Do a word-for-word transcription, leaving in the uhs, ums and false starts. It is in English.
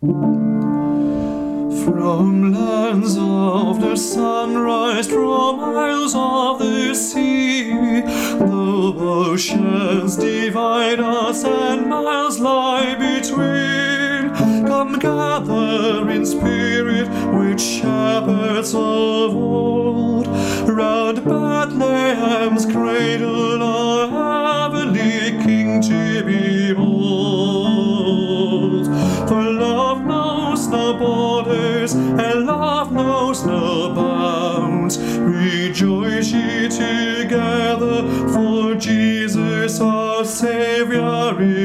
From lands of the sunrise, from isles of the sea, though oceans divide us and miles lie between, come gather in spirit with shepherds of old, round Bethlehem's cradle a heavenly King to behold. For love knows no borders, and love knows no bounds. Rejoice ye together, for Jesus our Saviour is